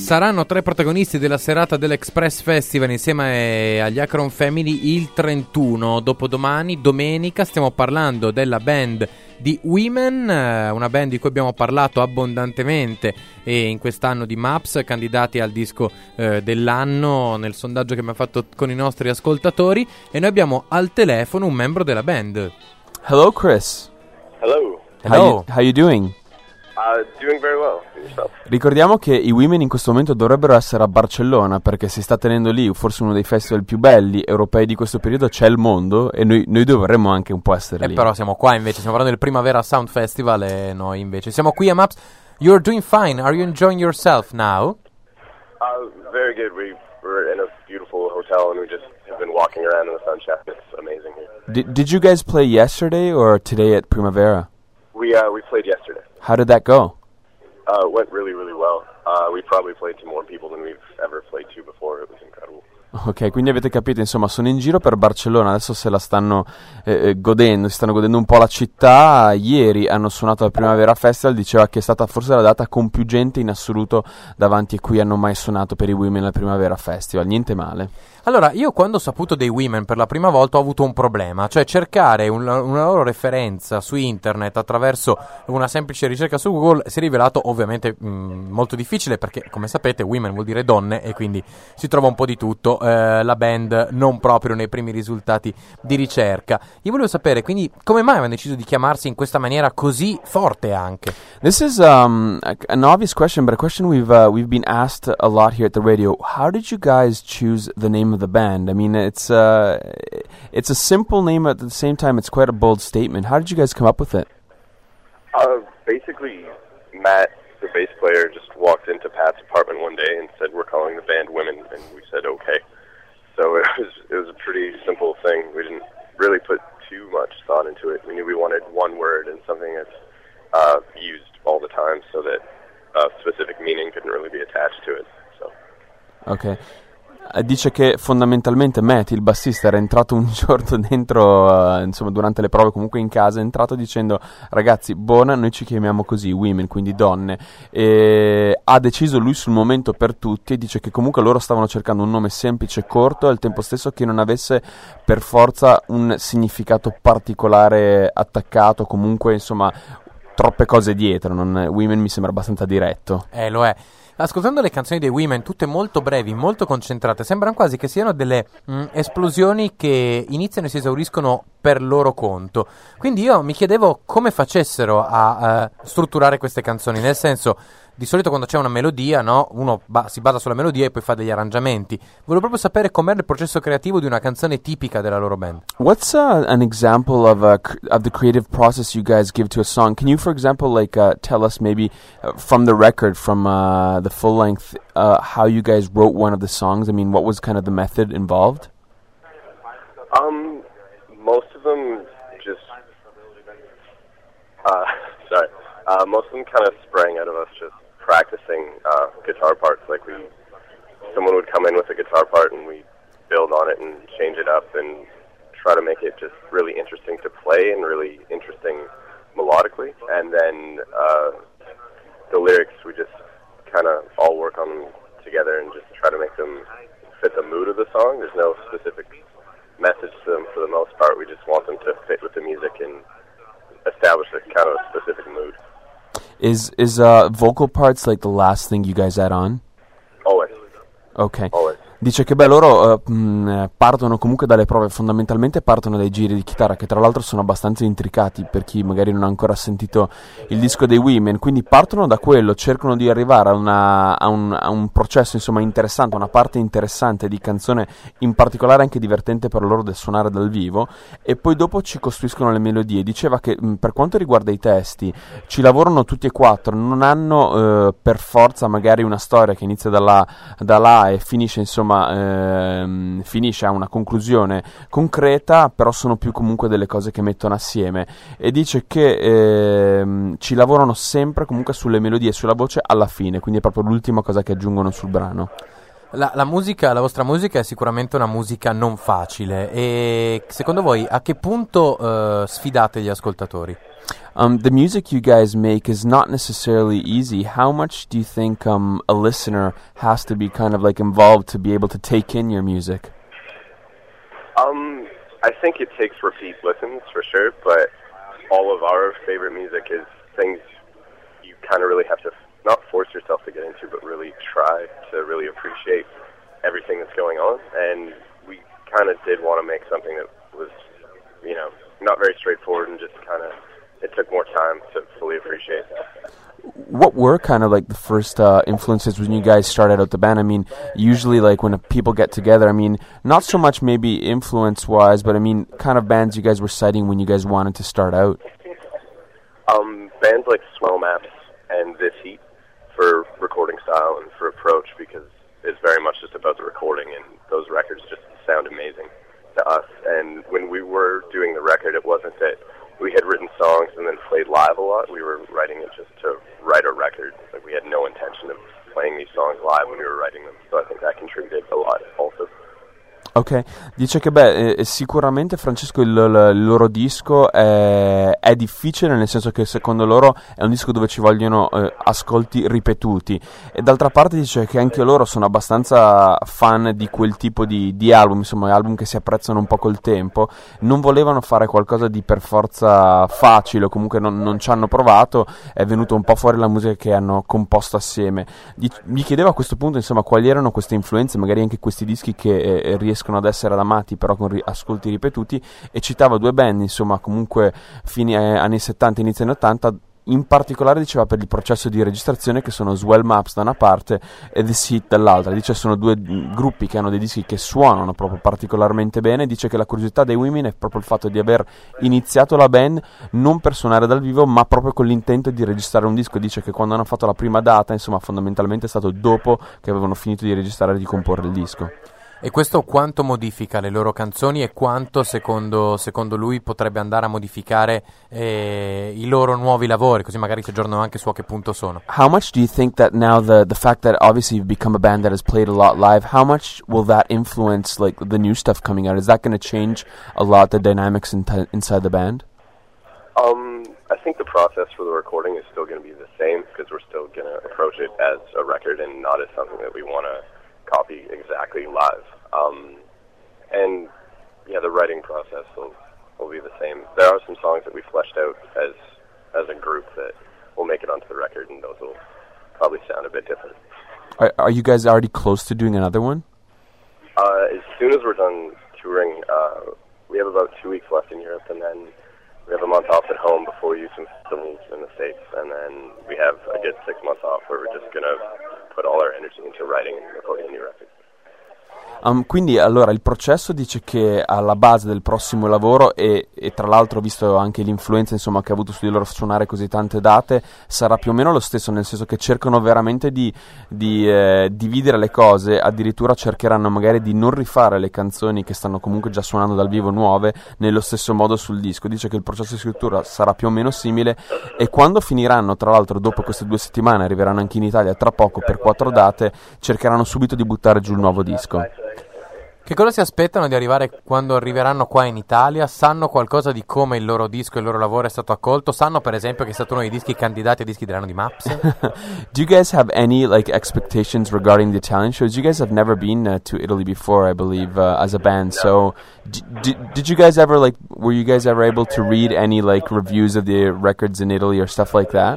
Saranno 3 protagonisti della serata dell'Express Festival insieme agli Akron Family il 31, dopodomani, domenica. Stiamo parlando della band di Women, una band di cui abbiamo parlato abbondantemente in quest'anno di Maps, candidati al disco dell'anno nel sondaggio che abbiamo fatto con i nostri ascoltatori, e noi abbiamo al telefono un membro della band. Hello, Chris. Hello. How you doing? Doing very well. Yourself? Ricordiamo che i Women in questo momento dovrebbero essere a Barcellona, perché si sta tenendo lì forse uno dei festival più belli europei di questo periodo, C'è il mondo, e noi dovremmo anche un po' essere lì. Però siamo qua invece, stiamo parlando del Primavera Sound Festival e noi invece siamo qui a Maps. You're doing fine. Are you enjoying yourself now? Very good. We're in a beautiful hotel and we just have been walking around in the sunshine. It's amazing here. Did you guys play yesterday or today at Primavera? We played yesterday. How did that go? It went really, really well. We probably played to more people than we've ever played to before. It was incredible. Ok, quindi avete capito, insomma, sono in giro per Barcellona, adesso se la stanno godendo, si stanno godendo un po' la città. Ieri hanno suonato al Primavera Festival, diceva che è stata forse la data con più gente in assoluto davanti a cui hanno mai suonato per i Women al Primavera Festival, niente male. Allora, io quando ho saputo dei Women per la prima volta ho avuto un problema, cioè cercare una loro referenza su internet attraverso una semplice ricerca su Google si è rivelato ovviamente molto difficile, perché come sapete Women vuol dire donne e quindi si trova un po' di tutto, la band non proprio nei primi risultati di ricerca. Io volevo sapere quindi come mai avevano deciso di chiamarsi in questa maniera così forte anche. This is an obvious question, but a question we've been asked a lot here at the radio. How did you guys choose the name of the band? I mean, it's a simple name, at the same time it's quite a bold statement. How did you guys come up with it? Basically, Matt, the bass player, just walked into Pat's apartment one day and said, "We're calling the band Women," and we said, "Okay." So it was a pretty simple thing. We didn't really put too much thought into it. We knew we wanted one word and something that's used all the time, so that a specific meaning couldn't really be attached to it. So. Ok. Dice che fondamentalmente Matt, il bassista, era entrato un giorno dentro, insomma durante le prove, comunque in casa, è entrato dicendo: ragazzi, buona, noi ci chiamiamo così, Women, quindi donne, e ha deciso lui sul momento per tutti, e dice che comunque loro stavano cercando un nome semplice e corto, e al tempo stesso che non avesse per forza un significato particolare attaccato, comunque insomma troppe cose dietro. Women mi sembra abbastanza diretto. Lo è. Ascoltando le canzoni dei Women, tutte molto brevi, molto concentrate, sembrano quasi che siano delle esplosioni che iniziano e si esauriscono per loro conto. Quindi io mi chiedevo come facessero a strutturare queste canzoni, nel senso, di solito quando c'è una melodia, no, uno si basa sulla melodia e poi fa degli arrangiamenti. Volevo proprio sapere com'era il processo creativo di una canzone tipica della loro band. What's an example of the creative process you guys give to a song? Can you, for example, tell us maybe from the record, from the full length, how you guys wrote one of the songs? I mean, what was kind of the method involved? Most of them just, most of them kind of sprang out of us just practicing guitar parts. Like someone would come in with a guitar part and we build on it and change it up and try to make it just really interesting to play and really interesting melodically. And then the lyrics, we just kind of all work on them together and just try to make them fit the mood of the song. There's no specific message to them for the most part. We just want them to fit with the music and establish a kind of a specific mood. Is vocal parts like the last thing you guys add on? Always. Okay. Always. Dice che loro partono comunque dalle prove, fondamentalmente partono dai giri di chitarra, che tra l'altro sono abbastanza intricati per chi magari non ha ancora sentito il disco dei Women, quindi partono da quello, cercano di arrivare a un processo insomma interessante, una parte interessante di canzone, in particolare anche divertente per loro del suonare dal vivo, e poi dopo ci costruiscono le melodie. Diceva che per quanto riguarda i testi ci lavorano tutti e quattro, non hanno per forza magari una storia che inizia da là e finisce insomma finisce a una conclusione concreta, però sono più comunque delle cose che mettono assieme, e dice che ci lavorano sempre comunque sulle melodie e sulla voce alla fine, quindi è proprio l'ultima cosa che aggiungono sul brano. La musica, la vostra musica è sicuramente una musica non facile e secondo voi a che punto sfidate gli ascoltatori? The music you guys make is not necessarily easy. How much do you think a listener has to be kind of like involved to be able to take in your music? I think it takes repeat listens for sure, but all of our favorite music is things you kind of really have to not force yourself to get into, but really try to really appreciate everything that's going on. And we kind of did want to make something that was, you know, not very straightforward and just kind of, it took more time to fully appreciate that. What were kind of like the first influences when you guys started out the band? I mean, usually like when people get together, I mean, not so much maybe influence-wise, but I mean, kind of bands you guys were citing when you guys wanted to start out? Bands like Swell Maps and This Heat for recording style and for approach, because it's very much just about the recording, and those records just sound amazing to us. And when we were doing the record, it wasn't that we had written songs and then played live a lot. We were writing it just to write a record. Like, we had no intention of playing these songs live when we were writing them, so I think that contributed a lot also. Ok, dice che sicuramente Francesco il loro disco è difficile, nel senso che secondo loro è un disco dove ci vogliono ascolti ripetuti, e d'altra parte dice che anche loro sono abbastanza fan di quel tipo di album, insomma album che si apprezzano un po' col tempo, non volevano fare qualcosa di per forza facile, o comunque non ci hanno provato, è venuto un po' fuori la musica che hanno composto assieme. Gli chiedevo a questo punto insomma quali erano queste influenze, magari anche questi dischi che riescono ad essere amati però con ascolti ripetuti, e citava due band insomma comunque fine anni 70 inizio anni 80, in particolare diceva per il processo di registrazione, che sono Swell Maps da una parte e The Seat dall'altra. Dice sono due gruppi che hanno dei dischi che suonano proprio particolarmente bene. Dice che la curiosità dei Women è proprio il fatto di aver iniziato la band non per suonare dal vivo, ma proprio con l'intento di registrare un disco. Dice che quando hanno fatto la prima data, insomma fondamentalmente è stato dopo che avevano finito di registrare e di comporre il disco. E questo quanto modifica le loro canzoni e quanto secondo lui potrebbe andare a modificare i loro nuovi lavori, così magari ci aggiornano anche su a che punto sono. How much do you think that now the fact that obviously you've become a band that has played a lot live, how much will that influence like the new stuff coming out? Is that going to change a lot the dynamics inside the band? I think the process for the recording is still going to be the same, because we're still going to approach it as a record and not as something that we want to copy exactly live. And yeah, the writing process will be the same. There are some songs that we fleshed out as a group that will make it onto the record, and those will probably sound a bit different. Are you guys already close to doing another one? As soon as we're done touring, we have about 2 weeks left in Europe, and then we have a month off at home before we do some festivals in the States, and then we have a good 6 months off where we're just going to put all our energy into writing and recording a new record. Quindi allora il processo dice che alla base del prossimo lavoro, e tra l'altro visto anche l'influenza insomma che ha avuto su di loro suonare così tante date, sarà più o meno lo stesso, nel senso che cercano veramente di dividere le cose, addirittura cercheranno magari di non rifare le canzoni che stanno comunque già suonando dal vivo nuove nello stesso modo sul disco. Dice che il processo di scrittura sarà più o meno simile, e quando finiranno, tra l'altro dopo queste 2 settimane arriveranno anche in Italia tra poco per 4 date, cercheranno subito di buttare giù il nuovo disco. Che cosa si aspettano di arrivare quando arriveranno qua in Italia? Sanno qualcosa di come il loro disco e il loro lavoro è stato accolto? Sanno per esempio che è stato uno dei dischi candidati ai dischi dell'anno di Maps? Do you guys have any like expectations regarding the Italian shows? You guys have never been to Italy before, I believe, as a band. So did you guys ever were you guys ever able to read any like reviews of the records in Italy or stuff like that?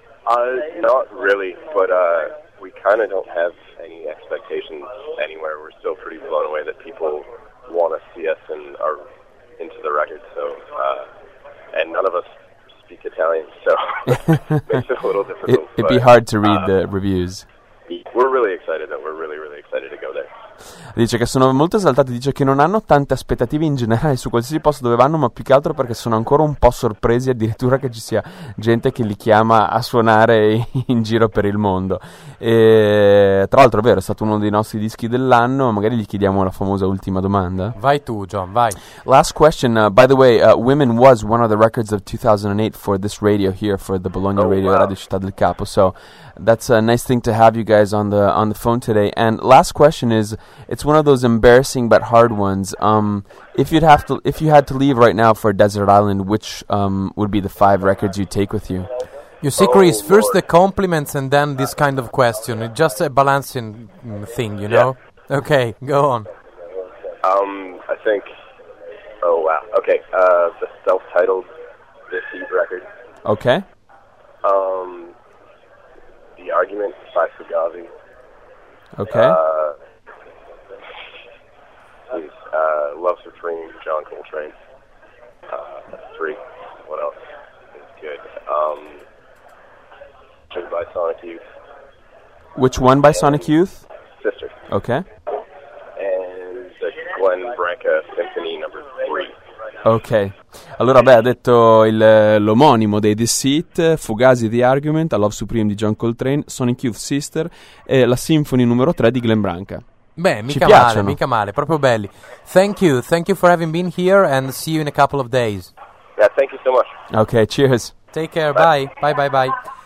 Not really, but we kind of don't have any expectations anywhere. We're still pretty blown away that people want to see us and are into the record. So, and none of us speak Italian, so it makes it a little difficult. It'd be hard to read the reviews. We're really excited, though. We're really, really excited to go there. Dice che sono molto esaltati, dice che non hanno tante aspettative in generale su qualsiasi posto dove vanno, ma più che altro perché sono ancora un po' sorpresi addirittura che ci sia gente che li chiama a suonare in giro per il mondo. E, tra l'altro è vero, è stato uno dei nostri dischi dell'anno, magari gli chiediamo la famosa ultima domanda. Vai tu, John, vai. Last question, by the way, Women was one of the records of 2008 for this radio here, for the Bologna Radio, wow. Radio Città del Capo, so that's a nice thing to have you guys on the phone today. And last question is, it's one of those embarrassing but hard ones. If you had to leave right now for a desert island, which would be the 5 records you'd take with you? Your secret is first Lord. the compliments and then this kind of question. It's just a balancing thing, you know? Okay, go on. I think. Oh wow. Okay. The self-titled This Eve record. Okay. The Argument by Fugazi. Okay. Love Supreme, John Coltrane. That's 3. What else is good? By Sonic Youth. Which one by Sonic Youth? Sister. Okay. And the Glenn Branca Symphony number 3. Ok, allora beh, ha detto l'omonimo dei Deceit, Fugazi The Argument, A Love Supreme di John Coltrane, Sonic Youth Sister e la Symphony numero 3 di Glenn Branca. Beh, mica male, proprio belli. Thank you for having been here and see you in a couple of days. Yeah, thank you so much. Ok, cheers. Take care, bye. Bye.